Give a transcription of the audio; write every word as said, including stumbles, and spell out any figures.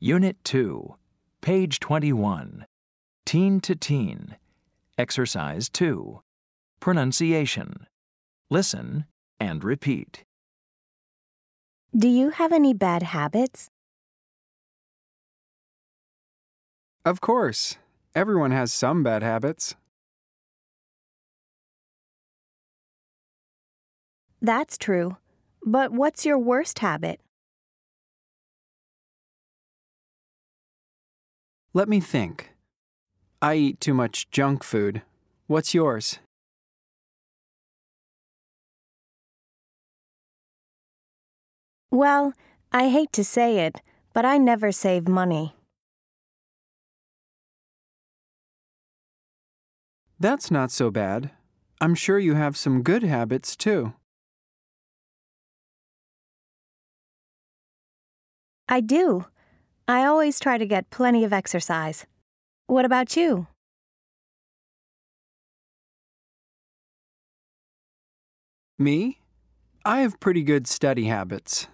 Unit two, page twenty-one. Teen to Teen. Exercise two. Pronunciation. Listen and repeat. Do you have any bad habits? Of course. Everyone has some bad habits. That's true. But what's your worst habit? Let me think. I eat too much junk food. What's yours? Well, I hate to say it, but I never save money. That's not so bad. I'm sure you have some good habits, too. I do. I always try to get plenty of exercise. What about you? Me? I have pretty good study habits.